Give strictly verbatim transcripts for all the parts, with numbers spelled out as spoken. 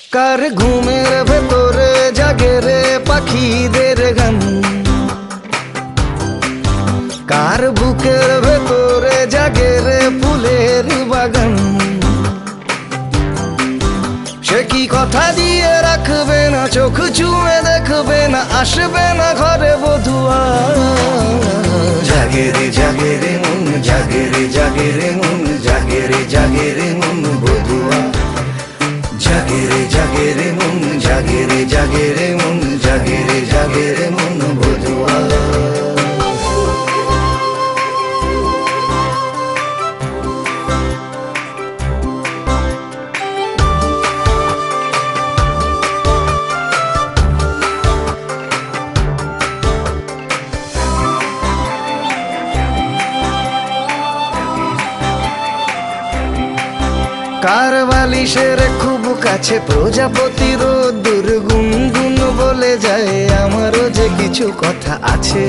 কার ঘুমের ভেতরে জাগে রে পাখিদের গান, কার বুকের ভেতরে জাগে রে ফুলের বাগান। সে কি কথা দিয়ে রাখবে না, চোখ চুমে দেখবে না, আসবে না ঘরে বধুয়া। জাগে রে জাগে রে মন, জাগে রে জাগে রে মন, জাগে রে জাগে রে মন বধুয়া। জাগে রে জাগে রে মন, জাগে রে জাগে রে মন, জাগে রে জাগে রে মন বধুয়া। কার বালিশের খুব কাছে প্রজাপতি রোদ্দুর গুনগুন বলে যায়, আমারও যে কিছু কথা আছে।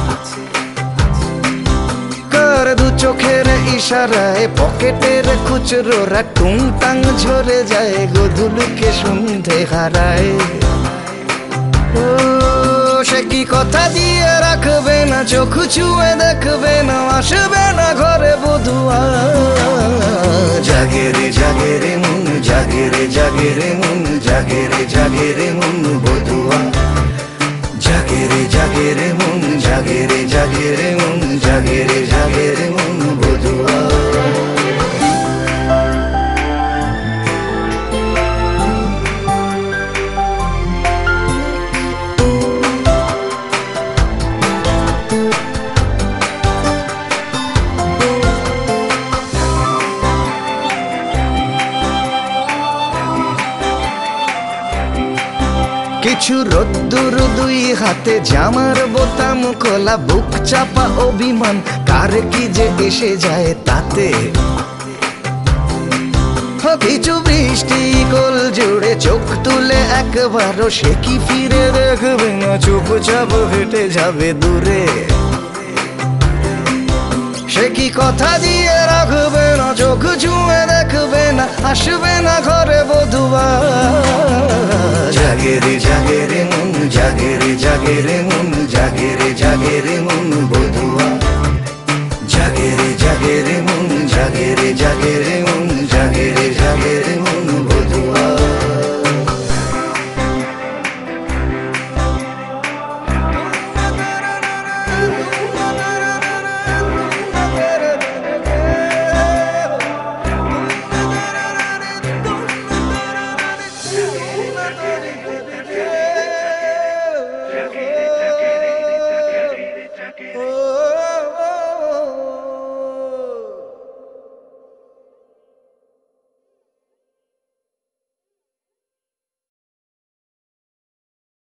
কার দু চোখের ইশারায় পকেটের খুচরোরা টুংটাং ঝরে যায়, গধূলিকে সন্ধে হারায়। ও সে কি কথা দিয়ে রাখবে না, চোখ ছুঁয়ে দেখবে না, আসবে না ঘরে বধুয়া। জাগে রে জাগে রে মন, জাগে রে জাগে রে মন, জাগে রে জাগে রে মন বধুয়া। জাগে রে জাগে রে মন, জাগে রে জাগে রে মন, জাগে রে জাগে রে মন বধুয়া। কিছু রোদ্দুর দুই হাতে, জামার বোতাম খোলা, বুক চাপা অভিমান, কার কি যে এসে যায় তাতে। কিছু বৃষ্টি কোল জুড়ে, চোখ তুলে একবারও সে কি ফিরে দেখবে না, চুপচাপ হেঁটে যাবে দূরে। সে কি কথা দিয়ে রাখবে না, চোখ ছুঁয়ে দেখবে না, আসবে না ঘরে বধুয়া। জাগে রে জাগে রে মন, জাগে রে জাগে রে মন, জাগে রে জাগে রে মন বধুয়া। জাগে রে জাগে রে মন, জাগে রে জাগে রে